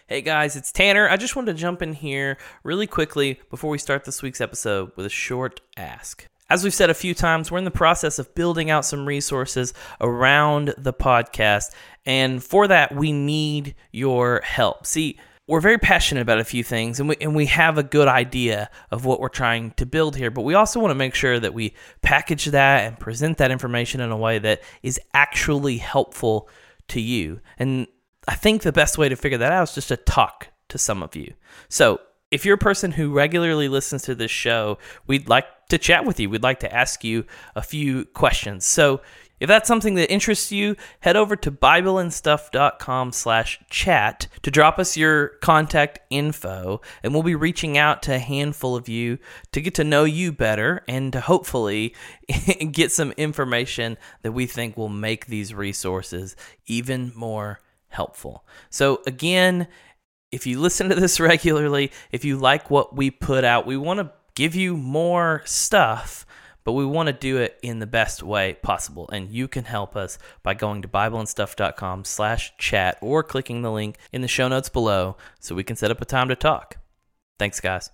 Hey guys, it's Tanner. I just wanted to jump in here really quickly before we start this week's episode with a short ask. As we've said a few times, we're in the process of building out some resources around the podcast, and for that, we need your help. See, we're very passionate about a few things, and we have a good idea of what we're trying to build here, but we also want to make sure that we package that and present that information in a way that is actually helpful to you. And I think the best way to figure that out is just to talk to some of you. So if you're a person who regularly listens to this show, we'd like to chat with you. We'd like to ask you a few questions. So if that's something that interests you, head over to bibleandstuff.com/chat to drop us your contact info, and we'll be reaching out to a handful of you to get to know you better and to hopefully get some information that we think will make these resources even more helpful. So again, if you listen to this regularly, if you like what we put out, we want to give you more stuff, but we want to do it in the best way possible. And you can help us by going to bibleandstuff.com/chat or clicking the link in the show notes below so we can set up a time to talk. Thanks, guys.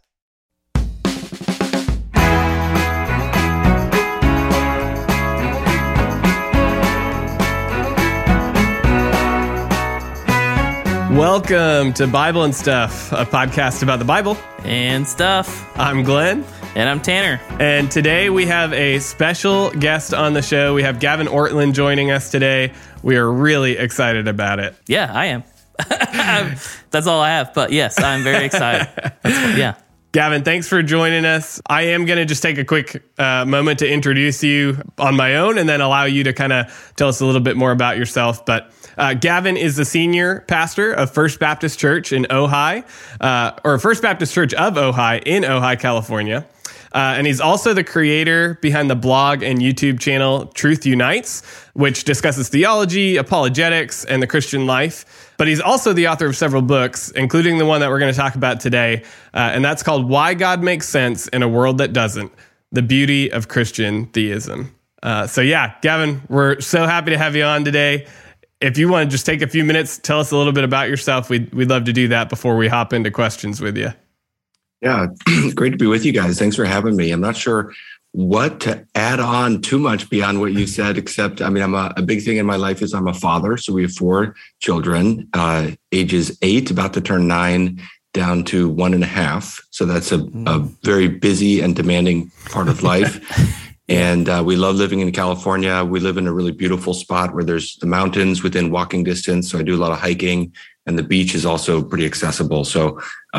Welcome to Bible and Stuff, a podcast about the Bible and stuff. I'm Glenn. And I'm Tanner. And today we have a special guest on the show. We have Gavin Ortlund joining us today. We are really excited about it. Yeah, I am. That's all I have. But yes, I'm very excited. Yeah. Gavin, thanks for joining us. I am going to just take a quick moment to introduce you on my own and then allow you to kind of tell us a little bit more about yourself. But Gavin is the senior pastor of First Baptist Church in Ojai, or First Baptist Church of Ojai in Ojai, California. And he's also the creator behind the blog and YouTube channel Truth Unites, which discusses theology, apologetics, and the Christian life. But he's also the author of several books, including the one that we're going to talk about today. And that's called Why God Makes Sense in a World That Doesn't: The Beauty of Christian Theism. So yeah, Gavin, we're so happy to have you on today. If you want to just take a few minutes, tell us a little bit about yourself. We'd love to do that before we hop into questions with you. Yeah, great to be with you guys. Thanks for having me. I'm not sure what to add on too much beyond what you said, except, I mean, I'm a big thing in my life is I'm a father. So we have 4 children, ages 8, about to turn 9, down to 1.5. So that's a very busy and demanding part of life. And we love living in California. We live in a really beautiful spot where there's the mountains within walking distance. So I do a lot of hiking, and the beach is also pretty accessible. So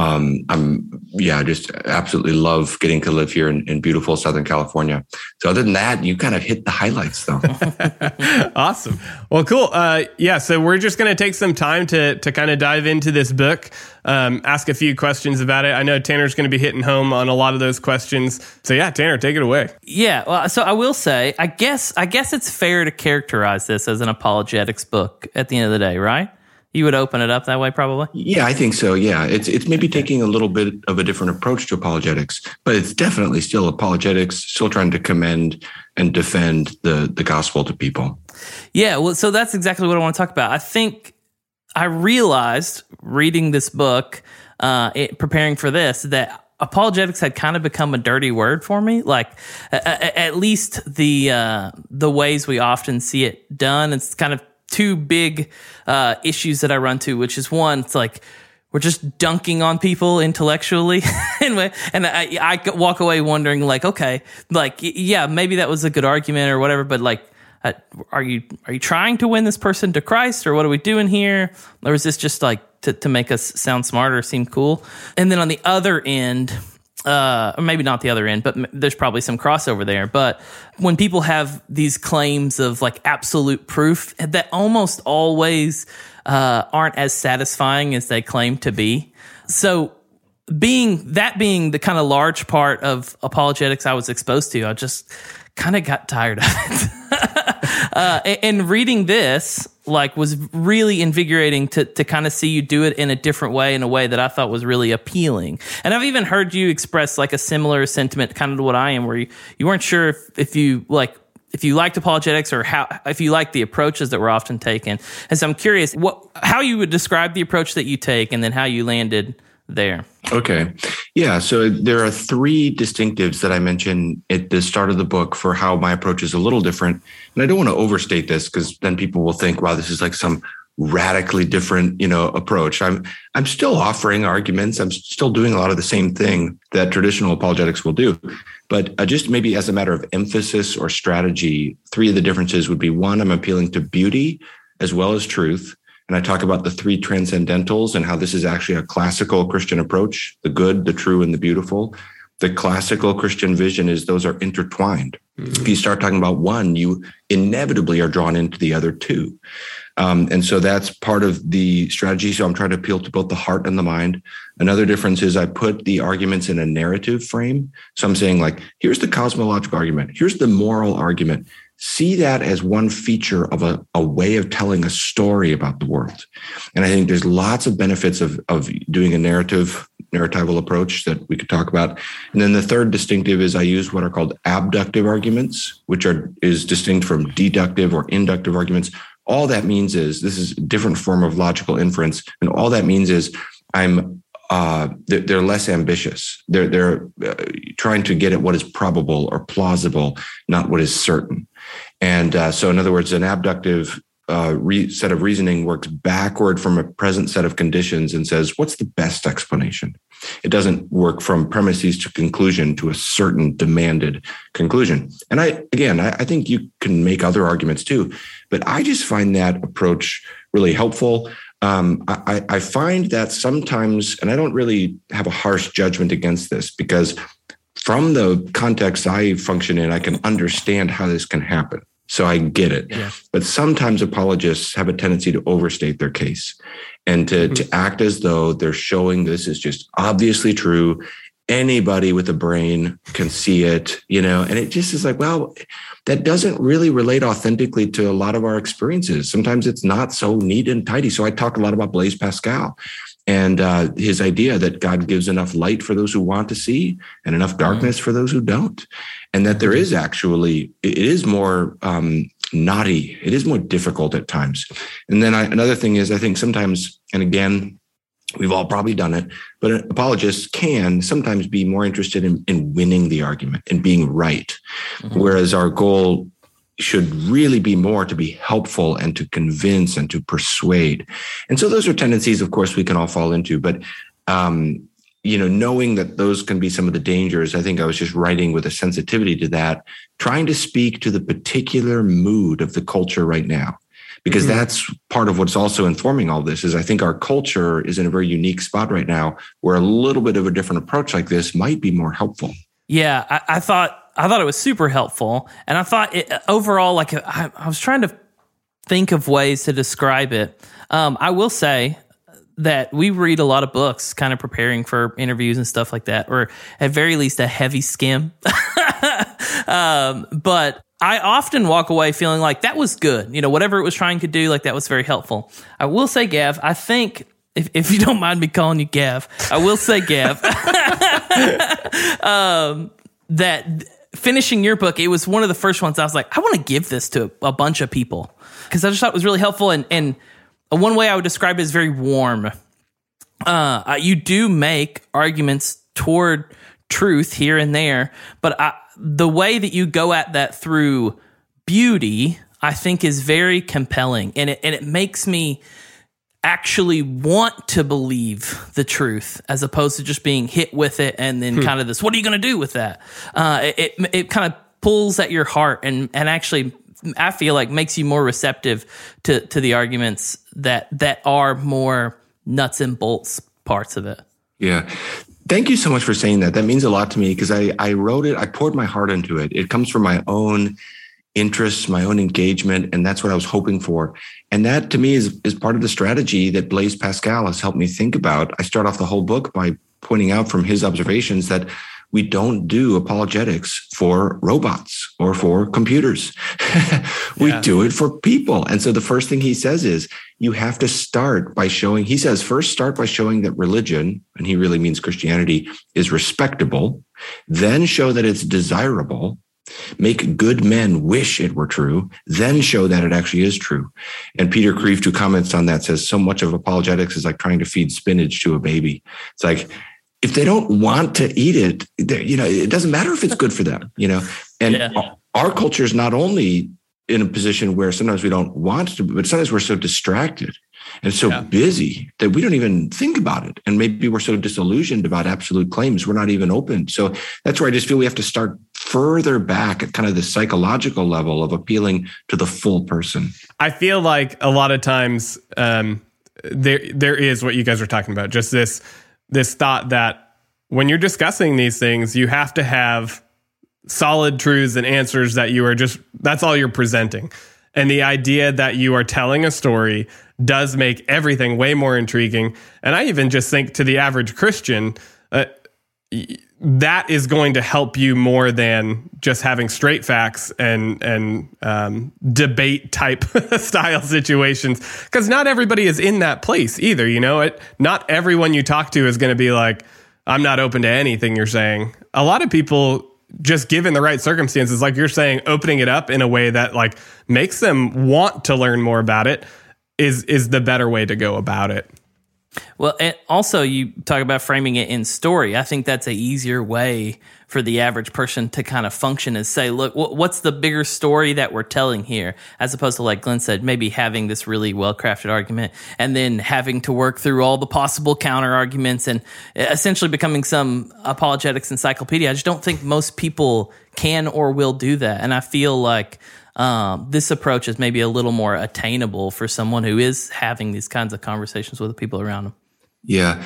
just absolutely love getting to live here in beautiful Southern California. So other than that, you kind of hit the highlights though. Awesome. Well, cool. So we're just going to take some time to kind of dive into this book, ask a few questions about it. I know Tanner's going to be hitting home on a lot of those questions. So yeah, Tanner, take it away. Yeah. Well, so I will say, I guess it's fair to characterize this as an apologetics book at the end of the day, right? You would open it up that way, probably? Yeah, I think so. Yeah, it's maybe taking a little bit of a different approach to apologetics, but it's definitely still apologetics, still trying to commend and defend the gospel to people. Yeah, well, so that's exactly what I want to talk about. I think I realized reading this book, preparing for this, that apologetics had kind of become a dirty word for me. Like, at least the ways we often see it done, it's kind of 2 big issues that I run to, which is one, it's like we're just dunking on people intellectually, and I walk away wondering, like, okay, like, yeah, maybe that was a good argument or whatever, but like, are you trying to win this person to Christ, or what are we doing here, or is this just like to make us sound smart or seem cool? And then on the other end, or maybe not the other end, but there's probably some crossover there. But when people have these claims of like absolute proof that almost always aren't as satisfying as they claim to be. So being the kind of large part of apologetics I was exposed to, I just kind of got tired of it. And reading this was really invigorating to kind of see you do it in a different way, in a way that I thought was really appealing. And I've even heard you express like a similar sentiment kind of to what I am, where you weren't sure if if you liked apologetics or if you like the approaches that were often taken. And so I'm curious how you would describe the approach that you take and then how you landed there. Okay. Yeah. So there are three distinctives that I mentioned at the start of the book for how my approach is a little different. And I don't want to overstate this because then people will think, wow, this is like some radically different, approach. I'm still offering arguments. I'm still doing a lot of the same thing that traditional apologetics will do. But just maybe as a matter of emphasis or strategy, three of the differences would be: one, I'm appealing to beauty as well as truth. And I talk about the three transcendentals and how this is actually a classical Christian approach: the good, the true, and the beautiful. The classical Christian vision is those are intertwined. Mm-hmm. If you start talking about one, you inevitably are drawn into the other two. And so that's part of the strategy. So I'm trying to appeal to both the heart and the mind. Another difference is I put the arguments in a narrative frame. So I'm saying, like, here's the cosmological argument. Here's the moral argument. See that as one feature of a way of telling a story about the world. And I think there's lots of benefits of doing a narratival approach that we could talk about. And then the third distinctive is I use what are called abductive arguments, which is distinct from deductive or inductive arguments. All that means is this is a different form of logical inference. And all that means is they're less ambitious. They're trying to get at what is probable or plausible, not what is certain. And so in other words, an abductive set of reasoning works backward from a present set of conditions and says, what's the best explanation? It doesn't work from premises to conclusion to a certain demanded conclusion. And I think you can make other arguments too, but I just find that approach really helpful. I find that sometimes, and I don't really have a harsh judgment against this, because from the context I function in, I can understand how this can happen. So I get it. Yeah. But sometimes apologists have a tendency to overstate their case and to act as though they're showing this is just obviously true. Anybody with a brain can see it, and it just is like, well, that doesn't really relate authentically to a lot of our experiences. Sometimes it's not so neat and tidy. So I talk a lot about Blaise Pascal and his idea that God gives enough light for those who want to see and enough darkness for those who don't. And that there is actually, it is more knotty. It is more difficult at times. And then another thing is, I think sometimes, and again, we've all probably done it, but apologists can sometimes be more interested in winning the argument and being right. Mm-hmm. Whereas our goal should really be more to be helpful and to convince and to persuade. And so those are tendencies, of course, we can all fall into. But, knowing that those can be some of the dangers, I think I was just writing with a sensitivity to that, trying to speak to the particular mood of the culture right now. Because that's part of what's also informing all this is I think our culture is in a very unique spot right now where a little bit of a different approach like this might be more helpful. Yeah, I thought it was super helpful. And I thought overall, like I was trying to think of ways to describe it. I will say that we read a lot of books kind of preparing for interviews and stuff like that, or at very least a heavy skim. But I often walk away feeling like that was good. Whatever it was trying to do, like that was very helpful. I will say, Gav, I think, if you don't mind me calling you Gav, I will say, Gav, that finishing your book, it was one of the first ones I was like, I want to give this to a bunch of people because I just thought it was really helpful. And one way I would describe it is very warm. You do make arguments toward truth here and there, but the way that you go at that through beauty, I think, is very compelling, and it makes me actually want to believe the truth as opposed to just being hit with it and then kind of this, what are you going to do with that? It kind of pulls at your heart and actually, I feel like, makes you more receptive to the arguments that are more nuts and bolts parts of it. Yeah. Thank you so much for saying that. That means a lot to me because I wrote it. I poured my heart into it. It comes from my own interests, my own engagement, and that's what I was hoping for. And that to me is part of the strategy that Blaise Pascal has helped me think about. I start off the whole book by pointing out from his observations that we don't do apologetics for robots or for computers. We do it for people. And so the first thing he says is you have to start by showing, first start by showing that religion, and he really means Christianity, is respectable, then show that it's desirable, Make good men wish it were true, then show that it actually is true. And Peter Kreeft, who comments on that, says so much of apologetics is like trying to feed spinach to a baby. It's like, if they don't want to eat it, it doesn't matter if it's good for them, And our culture is not only in a position where sometimes we don't want to, but sometimes we're so distracted and so busy that we don't even think about it. And maybe we're so disillusioned about absolute claims, we're not even open. So that's where I just feel we have to start further back at kind of the psychological level of appealing to the full person. I feel like a lot of times there is what you guys are talking about, just this thought that when you're discussing these things, you have to have solid truths and answers that that's all you're presenting. And the idea that you are telling a story does make everything way more intriguing. And I even just think to the average Christian, that is going to help you more than just having straight facts and debate type style situations. Because not everybody is in that place either. Not everyone you talk to is going to be like, I'm not open to anything you're saying. A lot of people, just given the right circumstances, like you're saying, opening it up in a way that like makes them want to learn more about it is the better way to go about it. Well, and also you talk about framing it in story. I think that's an easier way for the average person to kind of function, is say, look, what's the bigger story that we're telling here? As opposed to, like Glenn said, maybe having this really well-crafted argument and then having to work through all the possible counter arguments and essentially becoming some apologetics encyclopedia. I just don't think most people can or will do that. And I feel like this approach is maybe a little more attainable for someone who is having these kinds of conversations with the people around them. Yeah.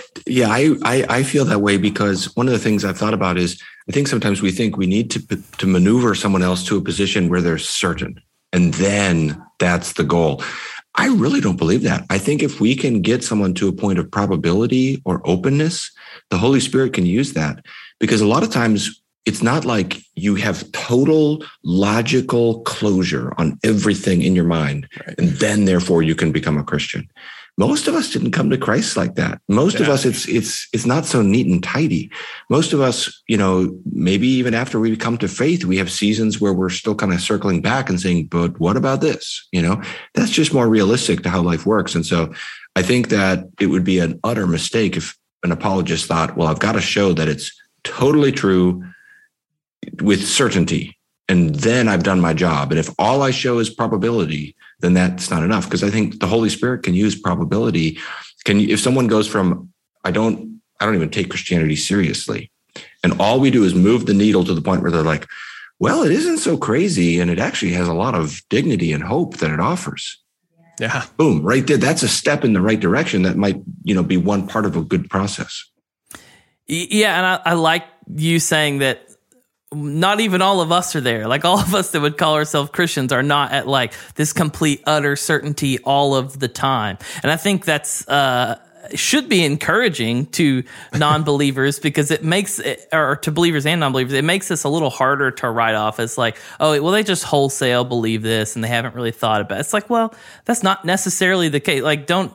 I feel that way because one of the things I've thought about is I think sometimes we think we need to maneuver someone else to a position where they're certain, and then that's the goal. I really don't believe that. I think if we can get someone to a point of probability or openness, the Holy Spirit can use that, because a lot of times it's not like you have total logical closure on everything in your mind, right, and then therefore you can become a Christian. Most of us didn't come to Christ like that. Most of us, it's not so neat and tidy. Most of us, maybe even after we come to faith, we have seasons where we're still kind of circling back and saying, but what about this? That's just more realistic to how life works. And so I think that it would be an utter mistake if an apologist thought, well, I've got to show that it's totally true with certainty, and then I've done my job. And if all I show is probability, then that's not enough, because I think the Holy Spirit can use probability. If someone goes from, I don't even take Christianity seriously, and all we do is move the needle to the point where they're like, well, it isn't so crazy, and it actually has a lot of dignity and hope that it offers. Yeah. Boom, right there. That's a step in the right direction. That might, be one part of a good process. Yeah. And I like you saying that not even all of us are there. Like, all of us that would call ourselves Christians are not at like this complete, utter certainty all of the time. And I think that's, should be encouraging to non-believers, because it makes it, or to believers and non-believers, it makes this a little harder to write off as like, oh, well, they just wholesale believe this and they haven't really thought about it. It's like, well, that's not necessarily the case. Like, don't,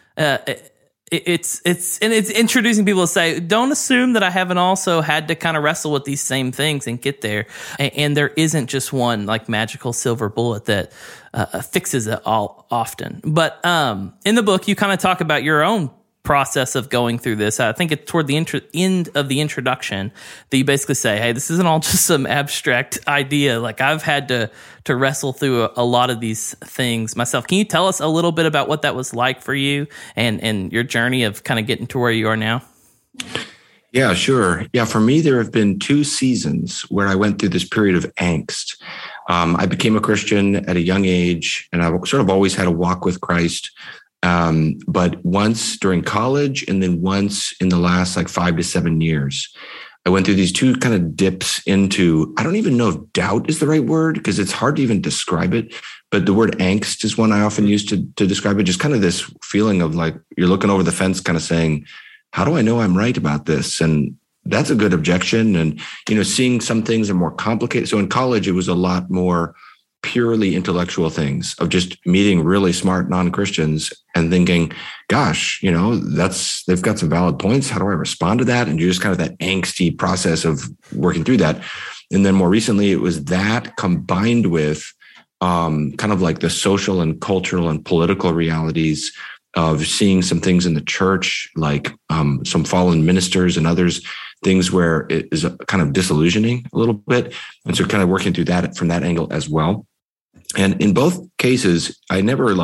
it's introducing people to say, don't assume that I haven't also had to kind of wrestle with these same things and get there. And there isn't just one like magical silver bullet that fixes it all often. But in the book, you kind of talk about your own process of going through this. I think it's toward the end of the introduction that you basically say, hey, this isn't all just some abstract idea. Like, I've had to wrestle through a lot of these things myself. Can you tell us a little bit about what that was like for you and your journey of kind of getting to where you are now? Yeah, sure. Yeah, for me, there have been 2 seasons where I went through this period of angst. I became a Christian at a young age, and I sort of always had a walk with Christ. But once during college, and then once in the last like 5 to 7 years, I went through these 2 kind of dips into, I don't even know if doubt is the right word, because it's hard to even describe it. But the word angst is one I often use to describe it. Just kind of this feeling of like, you're looking over the fence, kind of saying, how do I know I'm right about this? And that's a good objection. And, seeing some things are more complicated. So in college, it was a lot more purely intellectual things of just meeting really smart non-Christians and thinking, gosh, they've got some valid points. How do I respond to that? And you're just kind of that angsty process of working through that. And then more recently, it was that combined with kind of like the social and cultural and political realities of seeing some things in the church, like some fallen ministers and others, things where it is kind of disillusioning a little bit. And so kind of working through that from that angle as well. And in both cases, it never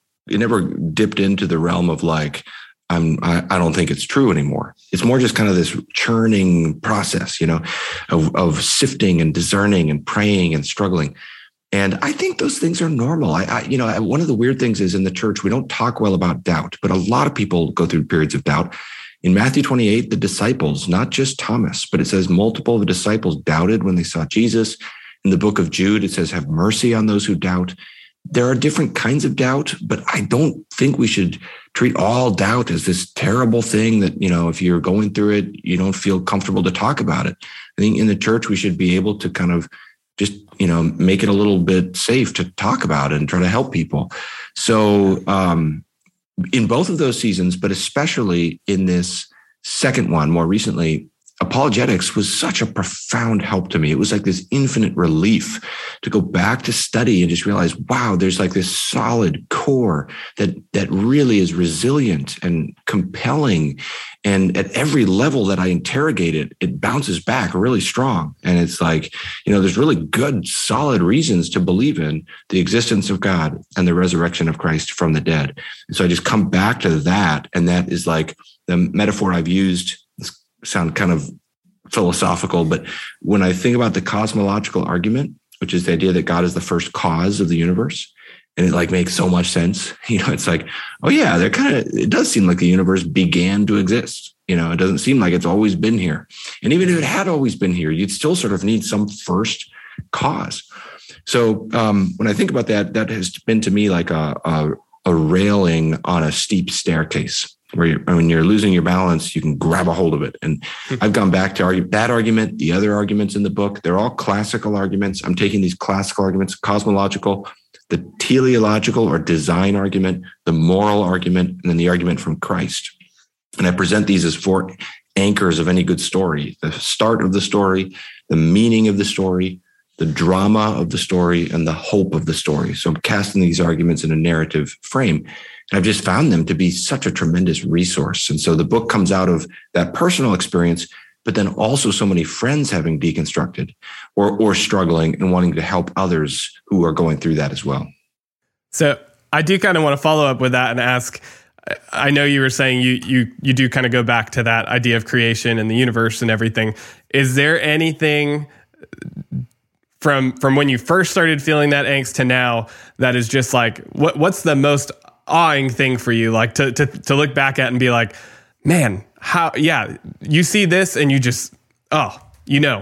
dipped into the realm of like, I don't think it's true anymore. It's more just kind of this churning process, of sifting and discerning and praying and struggling. And I think those things are normal. One of the weird things is in the church, we don't talk well about doubt, but a lot of people go through periods of doubt. In Matthew 28, the disciples, not just Thomas, but it says multiple of the disciples doubted when they saw Jesus. In the book of Jude, it says, have mercy on those who doubt. There are different kinds of doubt, but I don't think we should treat all doubt as this terrible thing that, if you're going through it, you don't feel comfortable to talk about it. I think in the church, we should be able to kind of just, make it a little bit safe to talk about it and try to help people. So in both of those seasons, but especially in this second one, more recently, apologetics was such a profound help to me. It was like this infinite relief to go back to study and just realize, wow, there's like this solid core that really is resilient and compelling. And at every level that I interrogate it, it bounces back really strong. And it's like, there's really good, solid reasons to believe in the existence of God and the resurrection of Christ from the dead. And so I just come back to that. And that is like the metaphor I've used. Sound kind of philosophical, but when I think about the cosmological argument, which is the idea that God is the first cause of the universe, and it like makes so much sense, it's like, oh yeah, it does seem like the universe began to exist. It doesn't seem like it's always been here. And even if it had always been here, you'd still sort of need some first cause. So when I think about that, that has been to me like a railing on a steep staircase, where when you're losing your balance, you can grab a hold of it. And I've gone back to argue that argument, the other arguments in the book. They're all classical arguments. I'm taking these classical arguments, cosmological, the teleological or design argument, the moral argument, and then the argument from Christ. And I present these as four anchors of any good story: the start of the story, the meaning of the story, the drama of the story, and the hope of the story. So I'm casting these arguments in a narrative frame. And I've just found them to be such a tremendous resource. And so the book comes out of that personal experience, but then also so many friends having deconstructed or struggling and wanting to help others who are going through that as well. So I do kind of want to follow up with that and ask, I know you were saying you do kind of go back to that idea of creation and the universe and everything. Is there anything from when you first started feeling that angst to now that is just like, what's the most awing thing for you, like to look back at and be like, man, how, you see this and you just, Yeah.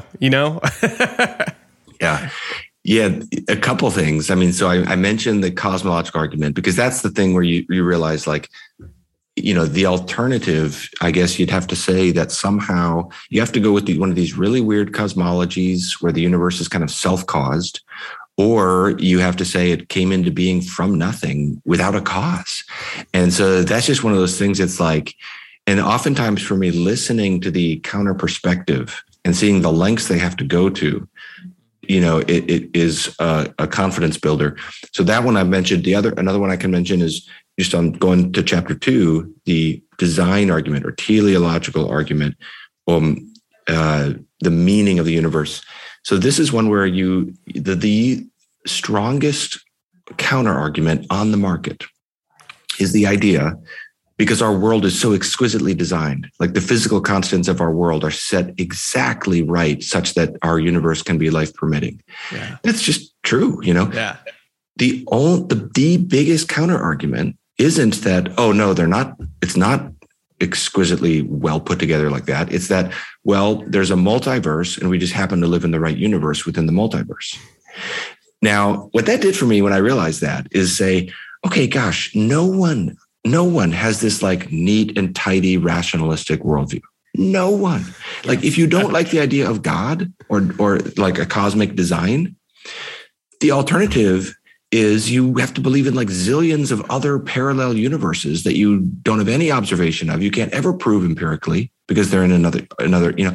Yeah. A couple things. I mean, so I mentioned the cosmological argument because that's the thing where you realize like, the alternative, I guess you'd have to say that somehow you have to go with one of these really weird cosmologies where the universe is kind of self-caused, or you have to say it came into being from nothing without a cause. And so that's just one of those things. It's like, and oftentimes for me, listening to the counter perspective and seeing the lengths they have to go to, it is a confidence builder. So that one I've mentioned. Another one I can mention is just on going to chapter 2, the design argument or teleological argument, the meaning of the universe. So this is one where the strongest counter argument on the market is the idea, because our world is so exquisitely designed, like the physical constants of our world are set exactly right, such that our universe can be life permitting. Yeah. That's just true, Yeah. The biggest counter argument isn't that, oh no, they're not. It's not exquisitely well put together like that. It's that, well, there's a multiverse and we just happen to live in the right universe within the multiverse. Now, what that did for me when I realized that is say, okay, gosh, no one has this like neat and tidy rationalistic worldview. No one. Like if you don't like the idea of God or like a cosmic design, the alternative is you have to believe in like zillions of other parallel universes that you don't have any observation of. You can't ever prove empirically because they're in another,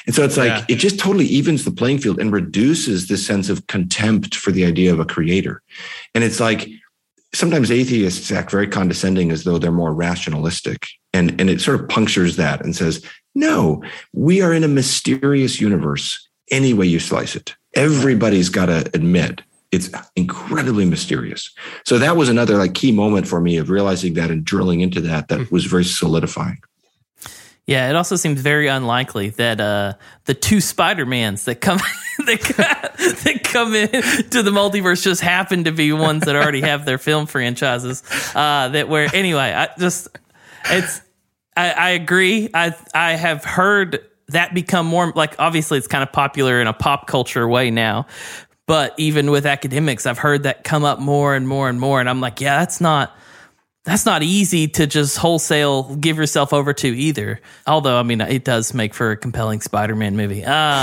And so it's like, it just totally evens the playing field and reduces this sense of contempt for the idea of a creator. And it's like, sometimes atheists act very condescending as though they're more rationalistic. And it sort of punctures that and says, no, we are in a mysterious universe any way you slice it. Everybody's got to admit it's incredibly mysterious. So that was another like key moment for me of realizing that and drilling into that was very solidifying. Yeah, it also seems very unlikely that the two Spider-Mans that come that come in to the multiverse just happen to be ones that already have their film franchises. I agree. I have heard that become more like, obviously it's kind of popular in a pop culture way now, but even with academics, I've heard that come up more and more and more, and I'm like, yeah, that's not easy to just wholesale give yourself over to either. Although, I mean, it does make for a compelling Spider-Man movie.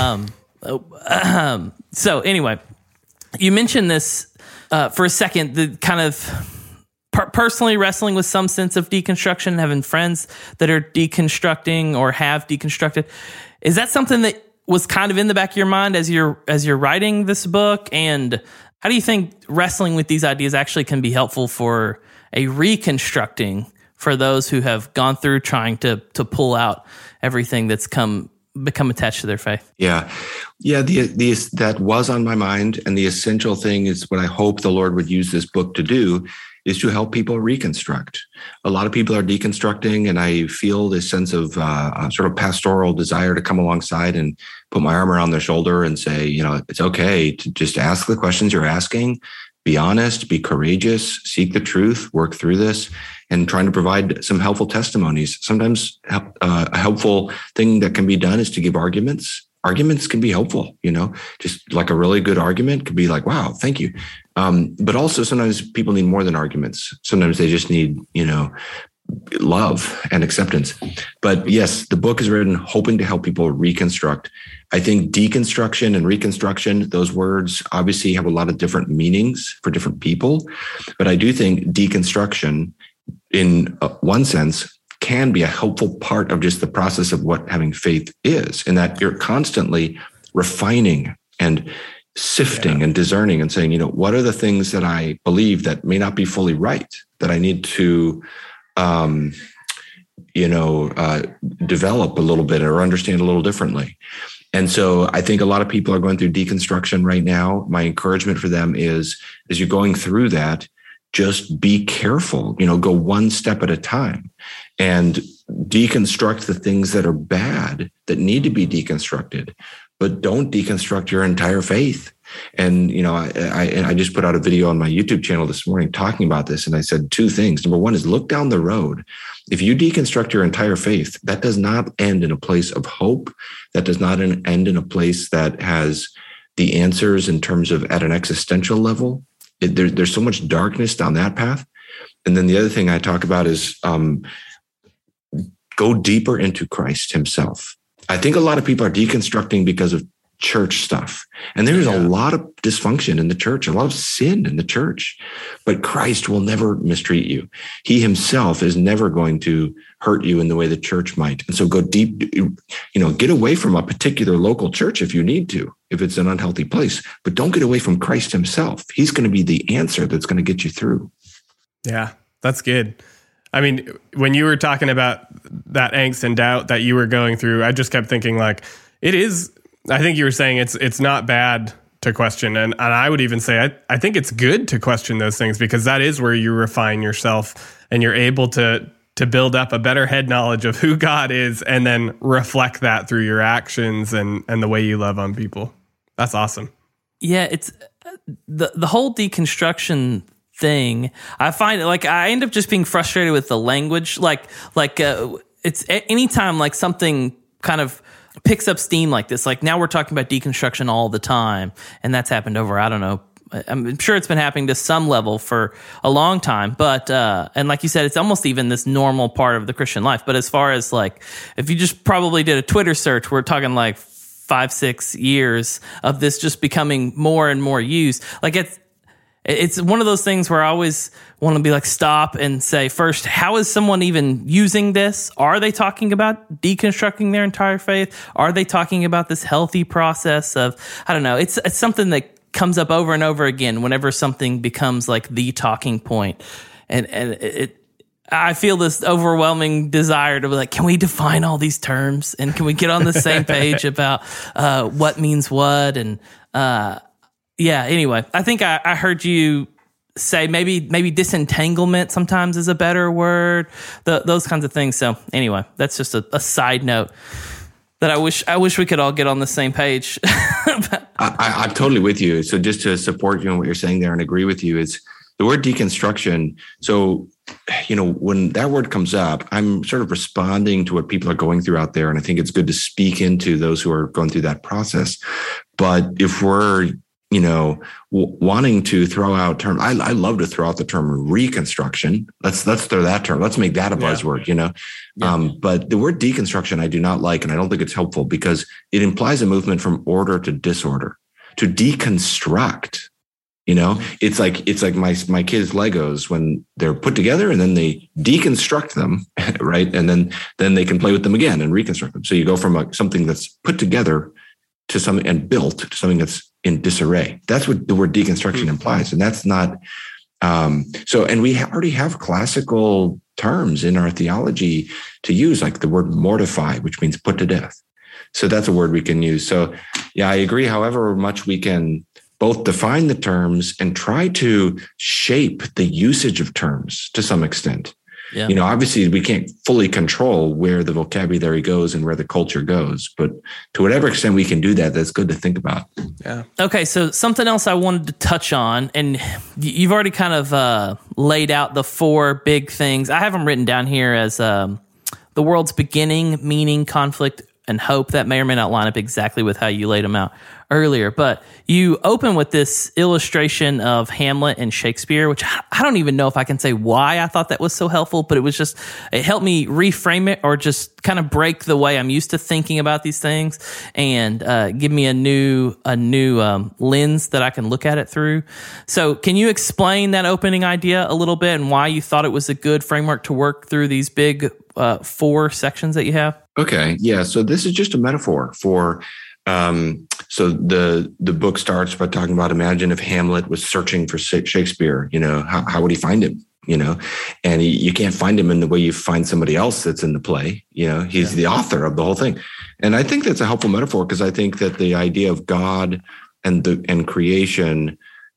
So anyway, you mentioned this for a second, the kind of personally wrestling with some sense of deconstruction, having friends that are deconstructing or have deconstructed. Is that something that was kind of in the back of your mind as you're writing this book? And how do you think wrestling with these ideas actually can be helpful for a reconstructing for those who have gone through trying to pull out everything that's become attached to their faith? Yeah. That was on my mind. And the essential thing is what I hope the Lord would use this book to do is to help people reconstruct. A lot of people are deconstructing, and I feel this sense of sort of pastoral desire to come alongside and put my arm around their shoulder and say, it's okay to just ask the questions you're asking. Be honest, be courageous, seek the truth, work through this, and trying to provide some helpful testimonies. Sometimes a helpful thing that can be done is to give arguments. Arguments can be helpful, just like a really good argument could be like, wow, thank you. But also sometimes people need more than arguments. Sometimes they just need, love and acceptance. But yes, the book is written hoping to help people reconstruct. I think deconstruction and reconstruction, those words obviously have a lot of different meanings for different people. But I do think deconstruction, in one sense, can be a helpful part of just the process of what having faith is, in that you're constantly refining and sifting and discerning and saying, what are the things that I believe that may not be fully right, that I need to develop a little bit or understand a little differently. And so I think a lot of people are going through deconstruction right now. My encouragement for them is, as you're going through that, just be careful, go one step at a time and deconstruct the things that are bad that need to be deconstructed, but don't deconstruct your entire faith. And, I just put out a video on my YouTube channel this morning talking about this. And I said two things. Number one is look down the road. If you deconstruct your entire faith, that does not end in a place of hope. That does not end in a place that has the answers in terms of at an existential level. There's so much darkness down that path. And then the other thing I talk about is go deeper into Christ himself. I think a lot of people are deconstructing because of church stuff. And there's a lot of dysfunction in the church, a lot of sin in the church. But Christ will never mistreat you. He himself is never going to hurt you in the way the church might. And so go deep, get away from a particular local church if you need to, if it's an unhealthy place. But don't get away from Christ himself. He's going to be the answer that's going to get you through. Yeah, that's good. I mean, when you were talking about that angst and doubt that you were going through, I just kept thinking I think you were saying it's not bad to question. And I would even say, I think it's good to question those things, because that is where you refine yourself and you're able to build up a better head knowledge of who God is and then reflect that through your actions and the way you love on people. That's awesome. Yeah, it's the whole deconstruction thing. I find it I end up just being frustrated with the language. It's anytime something kind of picks up steam like this, now we're talking about deconstruction all the time, and that's happened over, I don't know, I'm sure it's been happening to some level for a long time, but and like you said, it's almost even this normal part of the Christian life. But as far as if you just probably did a Twitter search, we're talking 5-6 years of this just becoming more and more used. It's one of those things where I always want to be like, stop and say first, how is someone even using this? Are they talking about deconstructing their entire faith? Are they talking about this healthy process of, I don't know. It's something that comes up over and over again whenever something becomes like the talking point. And I feel this overwhelming desire to be like, can we define all these terms? And can we get on the same page about what means what? And anyway, I think I heard you say maybe disentanglement sometimes is a better word, those kinds of things. So anyway, that's just a side note that I wish we could all get on the same page. I'm totally with you. So just to support you in what you're saying there and agree with you is the word deconstruction. So, when that word comes up, I'm sort of responding to what people are going through out there. And I think it's good to speak into those who are going through that process. But if we're, wanting to throw out term, I love to throw out the term reconstruction. Let's throw that term. Let's make that a buzzword, But the word deconstruction, I do not like, and I don't think it's helpful because it implies a movement from order to disorder. To deconstruct, it's like my kids' Legos when they're put together and then they deconstruct them, right? And then they can play with them again and reconstruct them. So you go from something that's put together to something and built to something that's in disarray. That's what the word deconstruction implies. And that's not, and we already have classical terms in our theology to use, like the word mortify, which means put to death. So that's a word we can use. So yeah, I agree. However much we can both define the terms and try to shape the usage of terms to some extent. Yeah. Obviously we can't fully control where the vocabulary goes and where the culture goes, but to whatever extent we can do that, that's good to think about. Yeah. Okay. So something else I wanted to touch on, and you've already kind of laid out the 4 big things. I have them written down here as the world's beginning, meaning, conflict, and hope. That may or may not line up exactly with how you laid them out earlier, but you open with this illustration of Hamlet and Shakespeare, which I don't even know if I can say why I thought that was so helpful, but it helped me reframe it or just kind of break the way I'm used to thinking about these things and give me a new lens that I can look at it through. So can you explain that opening idea a little bit and why you thought it was a good framework to work through these big 4 sections that you have? Okay. Yeah. So this is just a metaphor for, so the book starts by talking about, imagine if Hamlet was searching for Shakespeare, how would he find him, and you can't find him in the way you find somebody else that's in the play. He's the author of the whole thing. And I think that's a helpful metaphor because I think that the idea of God and creation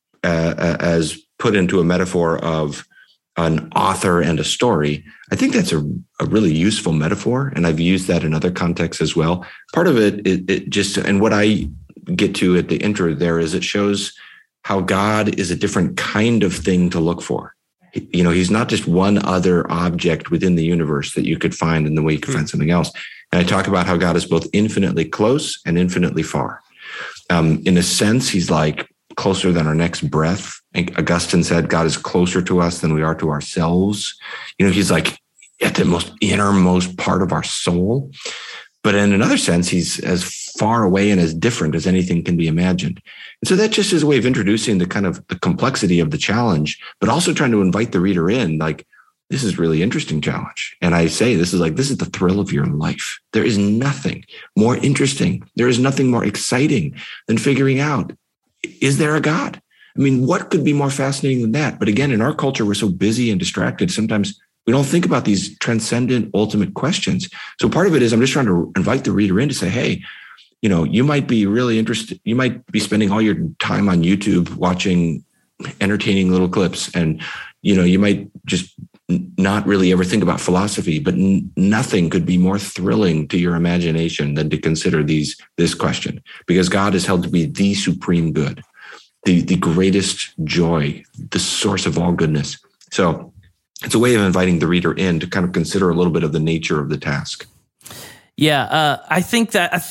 as put into a metaphor of an author and a story, I think that's a really useful metaphor. And I've used that in other contexts as well. Part of it just, and what I get to at the intro there is it shows how God is a different kind of thing to look for. He's not just one other object within the universe that you could find in the way you could find something else. And I talk about how God is both infinitely close and infinitely far. In a sense, he's like closer than our next breath. Augustine said God is closer to us than we are to ourselves. He's like at the most innermost part of our soul. But in another sense, he's as far away and as different as anything can be imagined. And so that just is a way of introducing the kind of the complexity of the challenge, but also trying to invite the reader in, like, this is really interesting challenge. And I say, this is the thrill of your life. There is nothing more interesting. There is nothing more exciting than figuring out, is there a God? I mean, what could be more fascinating than that? But again, in our culture, we're so busy and distracted. Sometimes we don't think about these transcendent, ultimate questions. So part of it is I'm just trying to invite the reader in to say, hey, you might be really interested. You might be spending all your time on YouTube watching entertaining little clips. And, you might just not really ever think about philosophy, but nothing could be more thrilling to your imagination than to consider this question, because God is held to be the supreme good, the greatest joy, the source of all goodness. So it's a way of inviting the reader in to kind of consider a little bit of the nature of the task. Yeah, I think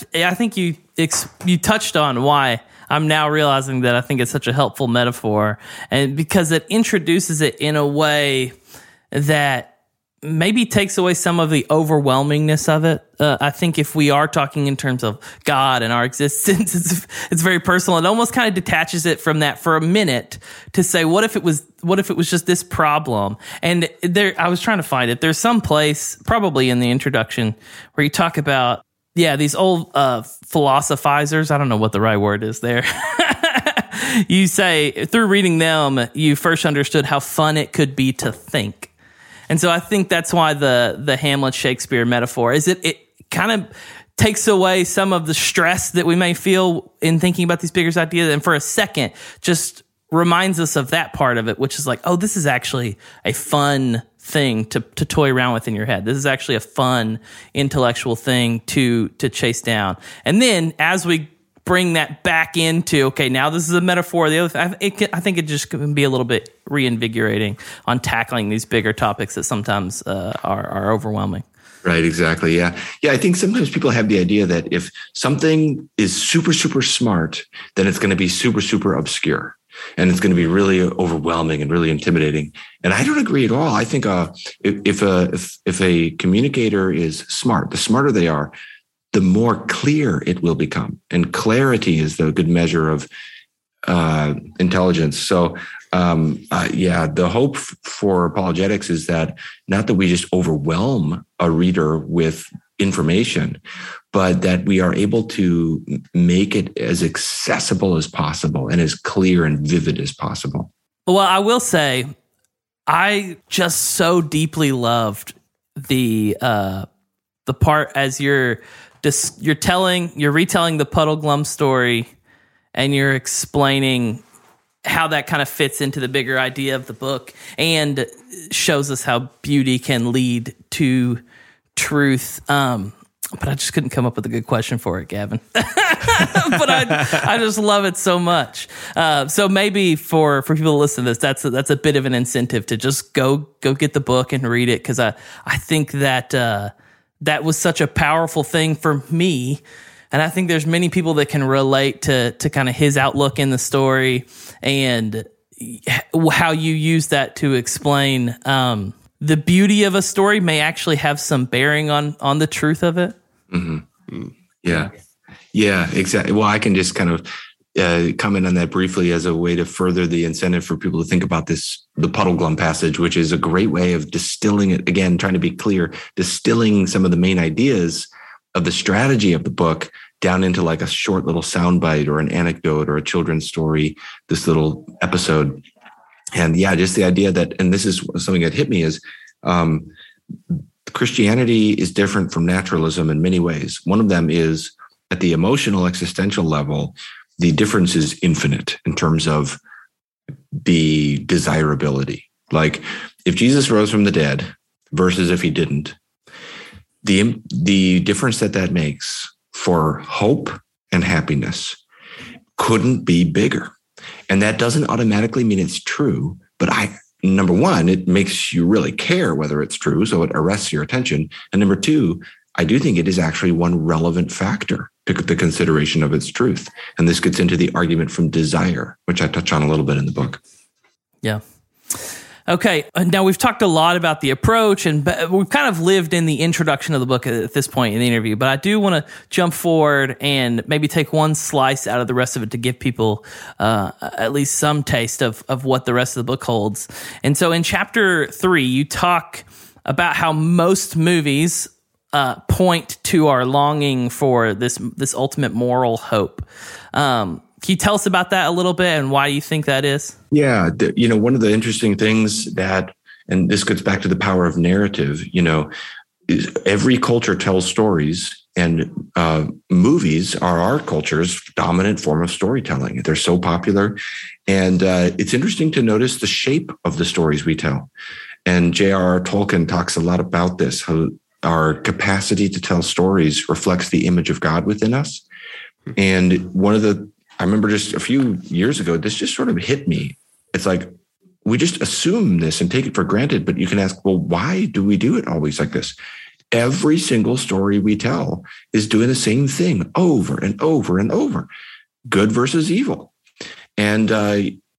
you touched on why I'm now realizing that I think it's such a helpful metaphor, and because it introduces it in a way that maybe takes away some of the overwhelmingness of it. I think if we are talking in terms of God and our existence, it's very personal. It almost kind of detaches it from that for a minute to say, what if it was just this problem? And I was trying to find it. There's some place, probably in the introduction, where you talk about, these old philosophizers. I don't know what the right word is there. You say, through reading them, you first understood how fun it could be to think. And so I think that's why the Hamlet Shakespeare metaphor is it kind of takes away some of the stress that we may feel in thinking about these bigger ideas. And for a second, just reminds us of that part of it, which is like, oh, this is actually a fun thing to toy around with in your head. This is actually a fun intellectual thing to chase down. And then as we bring that back into, okay, now this is a metaphor. The other, I think it just can be a little bit reinvigorating on tackling these bigger topics that sometimes are overwhelming. Right, exactly. Yeah. I think sometimes people have the idea that if something is super, super smart, then it's going to be super, super obscure. And it's going to be really overwhelming and really intimidating. And I don't agree at all. I think if a communicator is smart, the smarter they are, the more clear it will become. And clarity is the good measure of intelligence. So, the hope for apologetics is that not that we just overwhelm a reader with information, but that we are able to make it as accessible as possible and as clear and vivid as possible. Well, I will say, I just so deeply loved the part as you're retelling the Puddleglum story, and you're explaining how that kind of fits into the bigger idea of the book, and shows us how beauty can lead to truth. But I just couldn't come up with a good question for it, Gavin. But I just love it so much. So maybe for people to listen to this, that's a bit of an incentive to just go get the book and read it, because I think that that was such a powerful thing for me. And I think there's many people that can relate to kind of his outlook in the story and how you use that to explain the beauty of a story may actually have some bearing on the truth of it. Mm-hmm. Yeah, exactly. Well, I can just kind of comment on that briefly as a way to further the incentive for people to think about the Puddleglum passage, which is a great way of distilling it, again, trying to be clear, distilling some of the main ideas of the strategy of the book down into like a short little soundbite or an anecdote or a children's story, this little episode. And just the idea that, and this is something that hit me, is Christianity is different from naturalism in many ways. One of them is at the emotional existential level, the difference is infinite in terms of the desirability. Like if Jesus rose from the dead versus if he didn't, the difference that makes for hope and happiness couldn't be bigger. And that doesn't automatically mean it's true, but number one, it makes you really care whether it's true, so it arrests your attention. And number two, I do think it is actually one relevant factor to the consideration of its truth. And this gets into the argument from desire, which I touch on a little bit in the book. Yeah. Okay. Now we've talked a lot about the approach, and we've kind of lived in the introduction of the book at this point in the interview, but I do want to jump forward and maybe take one slice out of the rest of it to give people at least some taste of what the rest of the book holds. And so in chapter 3, you talk about how most movies point to our longing for this ultimate moral hope. Can you tell us about that a little bit and why you think that is? Yeah. One of the interesting things and this gets back to the power of narrative, is every culture tells stories, and movies are our culture's dominant form of storytelling. They're so popular. And it's interesting to notice the shape of the stories we tell. And J.R.R. Tolkien talks a lot about this, how our capacity to tell stories reflects the image of God within us. And I remember just a few years ago, this just sort of hit me. It's like, we just assume this and take it for granted, but you can ask, well, why do we do it always like this? Every single story we tell is doing the same thing over and over and over, good versus evil. And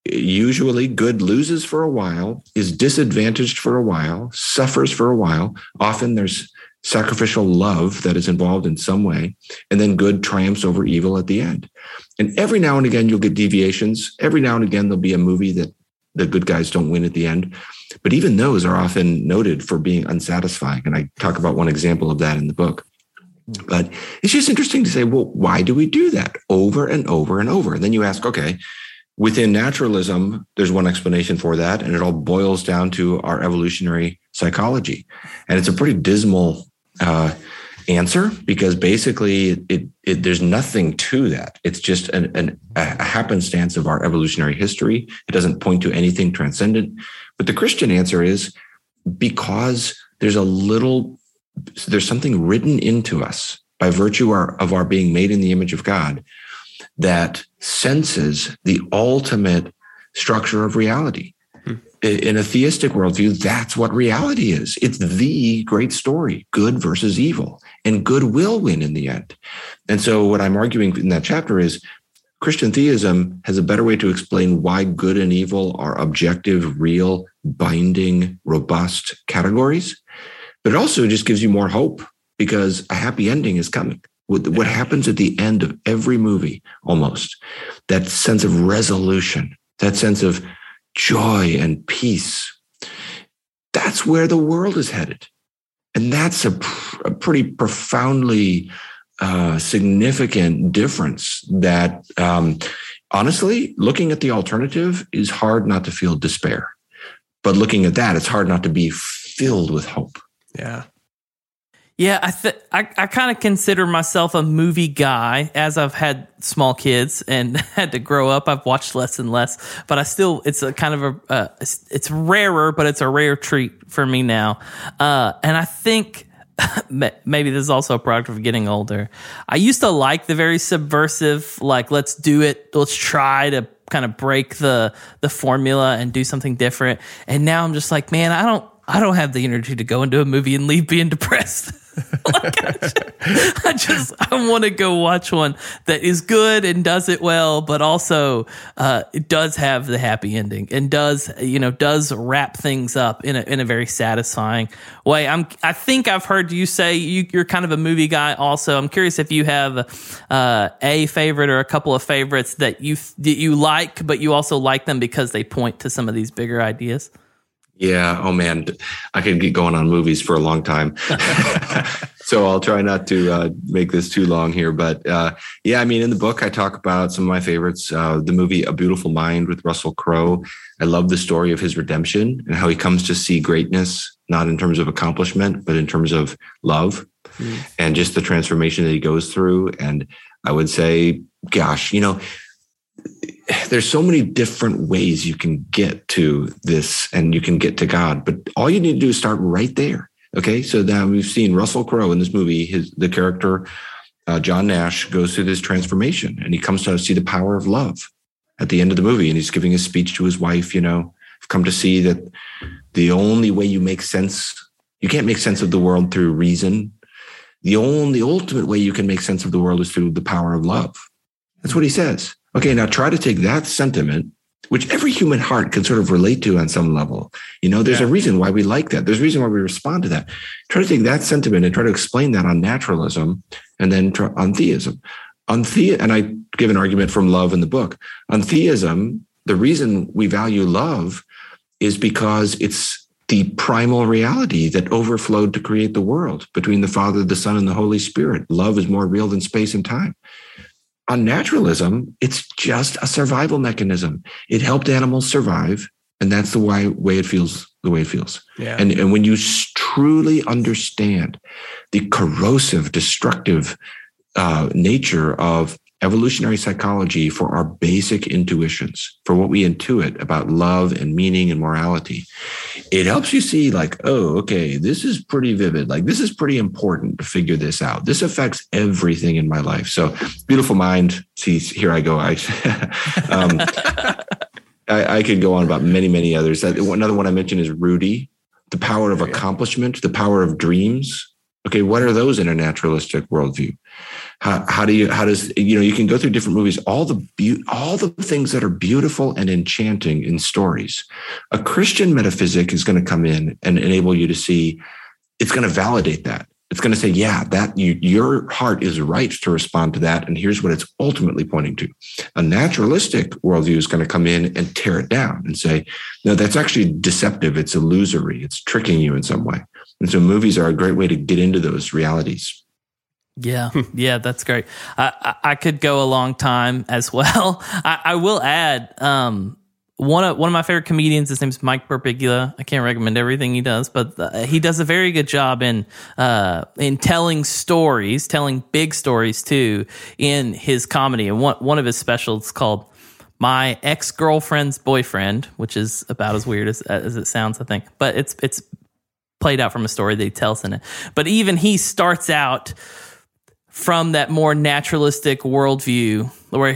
usually good loses for a while, is disadvantaged for a while, suffers for a while. Often there's sacrificial love that is involved in some way, and then good triumphs over evil at the end. And every now and again, you'll get deviations. Every now and again, there'll be a movie that the good guys don't win at the end. But even those are often noted for being unsatisfying. And I talk about one example of that in the book. But it's just interesting to say, well, why do we do that over and over and over? And then you ask, okay, within naturalism, there's one explanation for that, and it all boils down to our evolutionary psychology. And it's a pretty dismal answer, because basically there's nothing to that. It's just a happenstance of our evolutionary history. It doesn't point to anything transcendent. But the Christian answer is because there's something written into us by virtue of our being made in the image of God that senses the ultimate structure of reality. In a theistic worldview, that's what reality is. It's the great story, good versus evil, and good will win in the end. And so what I'm arguing in that chapter is Christian theism has a better way to explain why good and evil are objective, real, binding, robust categories. But it also just gives you more hope, because a happy ending is coming. What happens at the end of every movie, almost, that sense of resolution, that sense of joy and peace, that's where the world is headed. And that's a pretty profoundly significant difference that, honestly, looking at the alternative is hard not to feel despair. But looking at that, it's hard not to be filled with hope. Yeah. Yeah, I kind of consider myself a movie guy. As I've had small kids and had to grow up, I've watched less and less. But it's a kind of it's rarer, but it's a rare treat for me now. And I think maybe this is also a product of getting older. I used to like the very subversive, like, let's do it, let's try to kind of break the formula and do something different. And now I'm just like, man, I don't have the energy to go into a movie and leave being depressed. I want to go watch one that is good and does it well, but also it does have the happy ending and does wrap things up in a very satisfying way. I think I've heard you say you're kind of a movie guy also. I'm curious if you have a favorite or a couple of favorites that you like, but you also like them because they point to some of these bigger ideas. Yeah. Oh, man. I could get going on movies for a long time. So I'll try not to make this too long here. But yeah, I mean, in the book, I talk about some of my favorites. The movie A Beautiful Mind with Russell Crowe. I love the story of his redemption and how he comes to see greatness, not in terms of accomplishment, but in terms of love and just the transformation that he goes through. And I would say, gosh, there's so many different ways you can get to this and you can get to God, but all you need to do is start right there. Okay. So now we've seen Russell Crowe in this movie, the character, John Nash, goes through this transformation and he comes to see the power of love at the end of the movie. And he's giving a speech to his wife, I've come to see that the only way you can't make sense of the world through reason. The ultimate way you can make sense of the world is through the power of love. That's what he says. Okay, now try to take that sentiment, which every human heart can sort of relate to on some level. There's a reason why we like that. There's a reason why we respond to that. Try to take that sentiment and try to explain that on naturalism and then on theism. And I give an argument from love in the book. On theism, the reason we value love is because it's the primal reality that overflowed to create the world between the Father, the Son, and the Holy Spirit. Love is more real than space and time. On naturalism, it's just a survival mechanism. It helped animals survive, and that's the way it feels the way it feels. Yeah. And when you truly understand the corrosive, destructive nature of evolutionary psychology for our basic intuitions, for what we intuit about love and meaning and morality, it helps you see like, oh, okay, this is pretty vivid. Like, this is pretty important to figure this out. This affects everything in my life. So Beautiful Mind, see, here I go. I could go on about many, many others. Another one I mentioned is Rudy, the power of accomplishment, the power of dreams. Okay, what are those in a naturalistic worldview? You can go through different movies, all the things that are beautiful and enchanting in stories. A Christian metaphysic is going to come in and enable you to see, it's going to validate that. It's going to say, yeah, that your heart is right to respond to that. And here's what it's ultimately pointing to. A naturalistic worldview is going to come in and tear it down and say, no, that's actually deceptive. It's illusory. It's tricking you in some way. And so movies are a great way to get into those realities. Yeah. Yeah, that's great. I could go a long time as well. I will add, one of my favorite comedians, his name's Mike Birbiglia. I can't recommend everything he does, but he does a very good job in telling stories, telling big stories too, in his comedy. And one of his specials called My Ex-Girlfriend's Boyfriend, which is about as weird as it sounds, I think. But it's played out from a story that he tells in it. But even he starts out from that more naturalistic worldview where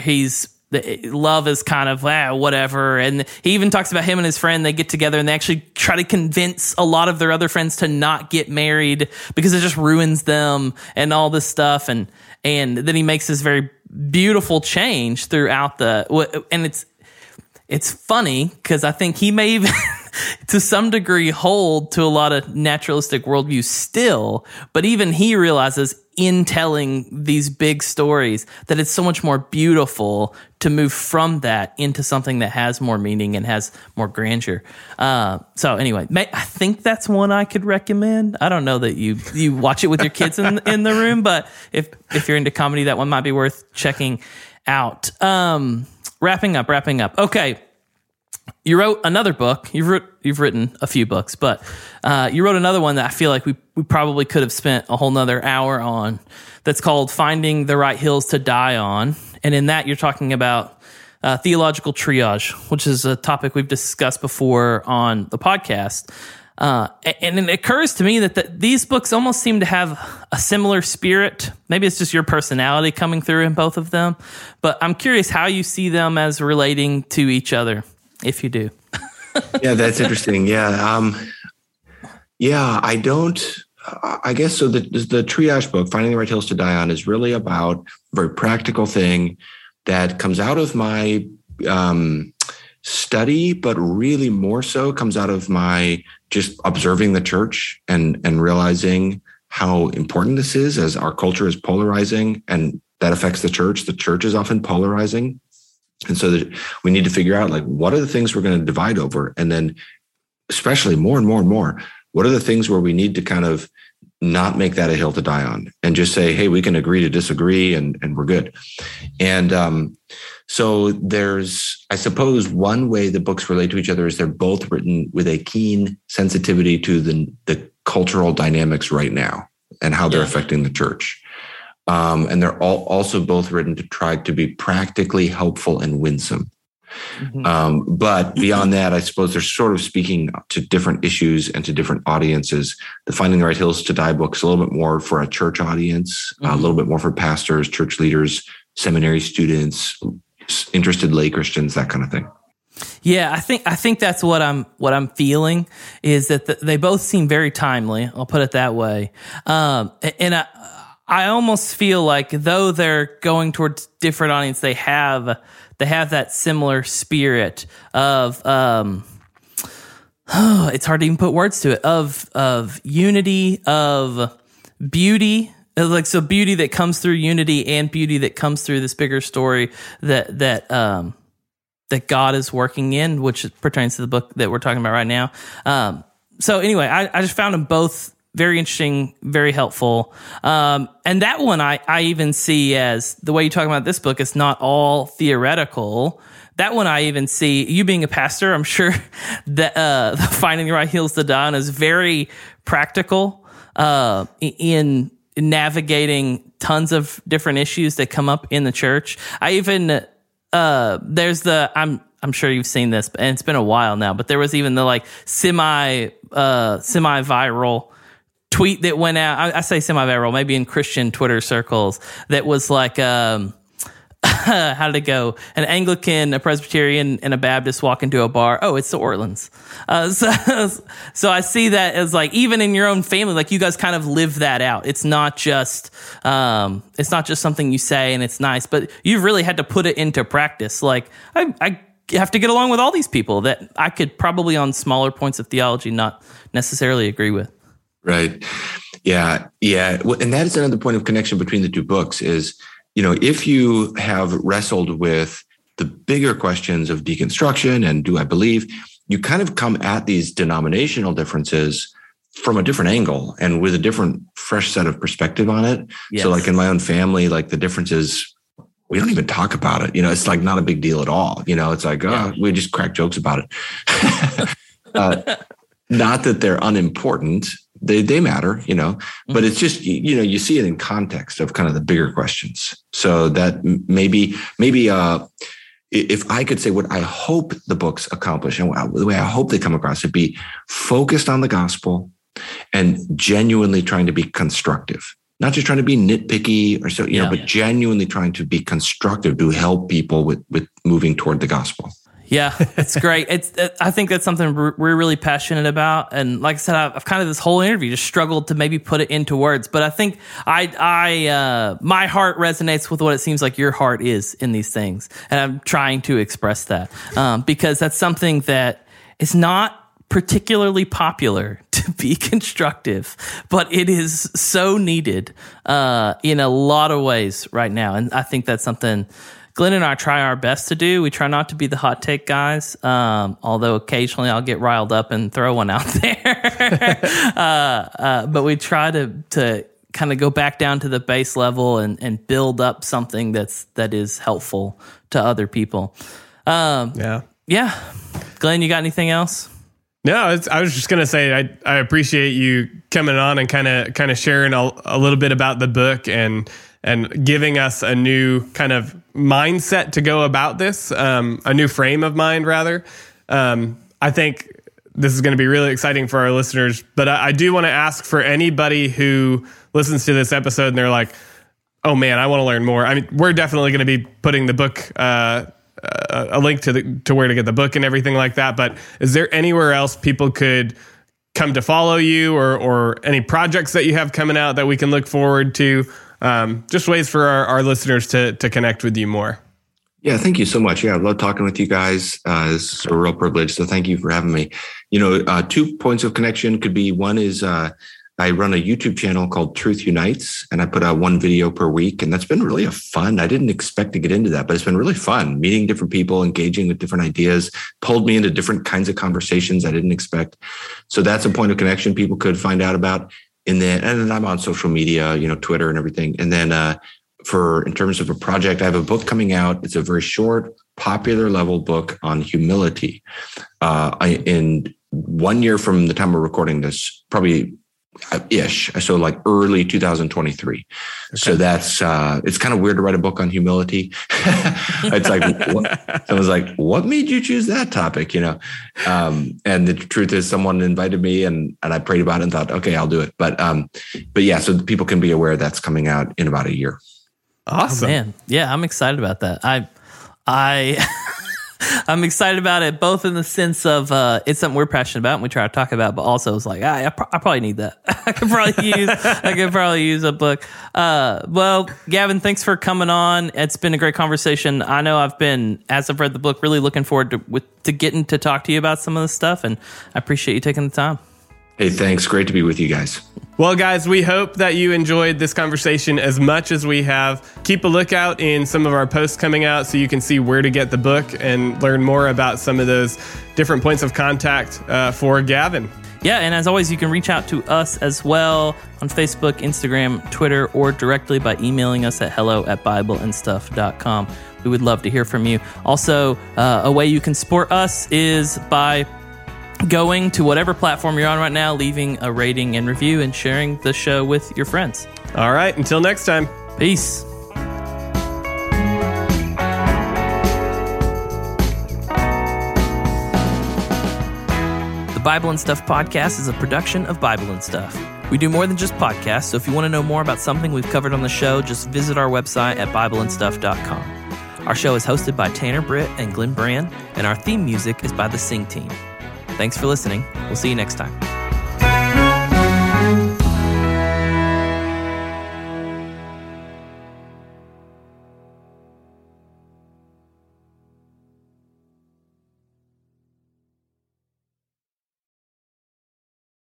love is kind of whatever. And he even talks about him and his friend, they get together and they actually try to convince a lot of their other friends to not get married because it just ruins them and all this stuff. And then he makes this very beautiful change throughout and it's funny because I think he may even to some degree hold to a lot of naturalistic worldviews still, but even he realizes in telling these big stories that it's so much more beautiful to move from that into something that has more meaning and has more grandeur. So anyway, I think that's one I could recommend. I don't know that you watch it with your kids in the room, but if you're into comedy, that one might be worth checking out. Wrapping up. Okay. You wrote another book. You've written a few books, but you wrote another one that I feel like we probably could have spent a whole nother hour on. That's called Finding the Right Hills to Die On. And in that, you're talking about theological triage, which is a topic we've discussed before on the podcast. And it occurs to me that these books almost seem to have a similar spirit. Maybe it's just your personality coming through in both of them. But I'm curious how you see them as relating to each other, if you do. Yeah, that's interesting. Yeah. I guess so. The triage book, Finding the Right Hills to Die On, is really about a very practical thing that comes out of my study, but really more so comes out of my just observing the church and realizing how important this is as our culture is polarizing, and that affects the church. The church is often polarizing. And so we need to figure out, like, what are the things we're going to divide over? And then especially more and more, what are the things where we need to kind of not make that a hill to die on and just say, hey, we can agree to disagree and we're good. And so there's, I suppose, one way the books relate to each other is they're both written with a keen sensitivity to the cultural dynamics right now and how they're affecting the church. And they're also both written to try to be practically helpful and winsome. Mm-hmm. But beyond that, I suppose they're sort of speaking to different issues and to different audiences. The Finding the Right Hills to Die book is a little bit more for a church audience, a little bit more for pastors, church leaders, seminary students, interested lay Christians, that kind of thing. Yeah, I think that's what I'm feeling is that they both seem very timely. I'll put it that way. And I almost feel like though they're going towards different audience, they have that similar spirit of it's hard to even put words to it, of unity, of beauty, like, so beauty that comes through unity and beauty that comes through this bigger story that God is working in, which pertains to the book that we're talking about right now. So anyway, I just found them both very interesting, very helpful. And that one I even see as the way you talk about this book is not all theoretical. That one I even see, you being a pastor, I'm sure that Finding the Right Hills to Die On is very practical in navigating tons of different issues that come up in the church. I even there's I'm sure you've seen this, and it's been a while now, but there was even the like semi-viral tweet that went out. I say semi-viral, maybe in Christian Twitter circles, that was like, how did it go? An Anglican, a Presbyterian, and a Baptist walk into a bar. Oh, it's the Ortlands. So I see that as like, even in your own family, like you guys kind of live that out. It's not just something you say and it's nice, but you've really had to put it into practice. Like I have to get along with all these people that I could probably on smaller points of theology not necessarily agree with. Right. Yeah. Well, and that is another point of connection between the two books is, if you have wrestled with the bigger questions of deconstruction and do I believe, you kind of come at these denominational differences from a different angle and with a different, fresh set of perspective on it. Yes. So like in my own family, like the difference is we don't even talk about it. It's like not a big deal at all. It's like, we just crack jokes about it. Not that they're unimportant. They matter, but it's just, you see it in context of kind of the bigger questions. So that maybe if I could say what I hope the books accomplish and the way I hope they come across, it'd be focused on the gospel and genuinely trying to be constructive, not just trying to be nitpicky or so, but genuinely trying to be constructive to help people with moving toward the gospel. Yeah, it's great. I think that's something we're really passionate about. And like I said, I've kind of this whole interview just struggled to maybe put it into words. But I think my heart resonates with what it seems like your heart is in these things. And I'm trying to express that because that's something that is not particularly popular to be constructive, but it is so needed in a lot of ways right now. And I think that's something Glenn and I try our best to do. We try not to be the hot take guys, although occasionally I'll get riled up and throw one out there. But we try to kind of go back down to the base level and build up something that is helpful to other people. Yeah. Glenn, you got anything else? No, I was just going to say I appreciate you coming on and kind of sharing a little bit about the book and giving us a new kind of mindset to go about this, a new frame of mind, rather. I think this is going to be really exciting for our listeners, but I do want to ask for anybody who listens to this episode and they're like, oh man, I want to learn more. I mean, we're definitely going to be putting the book, a link to where to get the book and everything like that. But is there anywhere else people could come to follow you or any projects that you have coming out that we can look forward to? Just ways for our listeners to connect with you more. Yeah, thank you so much. Yeah, I love talking with you guys. It's a real privilege. So thank you for having me. 2 points of connection could be, one is I run a YouTube channel called Truth Unites, and I put out 1 video per week. And that's been really fun. I didn't expect to get into that, but it's been really fun meeting different people, engaging with different ideas, pulled me into different kinds of conversations I didn't expect. So that's a point of connection people could find out about. And then I'm on social media, Twitter and everything. And then in terms of a project, I have a book coming out. It's a very short, popular level book on humility. In 1 year from the time we're recording this, probably ish. So like early 2023. Okay. So that's, it's kind of weird to write a book on humility. It's like, someone's like, what made you choose that topic? And the truth is someone invited me and I prayed about it and thought, okay, I'll do it. But yeah, so people can be aware that's coming out in about a year. Awesome. Oh, man. Yeah, I'm excited about that. I'm excited about it, both in the sense of it's something we're passionate about and we try to talk about, but also it's like, I probably need that. I could probably use a book. Well, Gavin, thanks for coming on. It's been a great conversation. I know as I've read the book, really looking forward to getting to talk to you about some of this stuff, and I appreciate you taking the time. Hey, thanks. Great to be with you guys. Well, guys, we hope that you enjoyed this conversation as much as we have. Keep a lookout in some of our posts coming out so you can see where to get the book and learn more about some of those different points of contact for Gavin. Yeah, and as always, you can reach out to us as well on Facebook, Instagram, Twitter, or directly by emailing us at hello@bibleandstuff.com. We would love to hear from you. Also, a way you can support us is by going to whatever platform you're on right now, leaving a rating and review, and sharing the show with your friends. All right, until next time. Peace. The Bible and Stuff podcast is a production of Bible and Stuff. We do more than just podcasts, so if you want to know more about something we've covered on the show, just visit our website at bibleandstuff.com. Our show is hosted by Tanner Britt and Glenn Brand, and our theme music is by the Sing Team. Thanks for listening. We'll see you next time.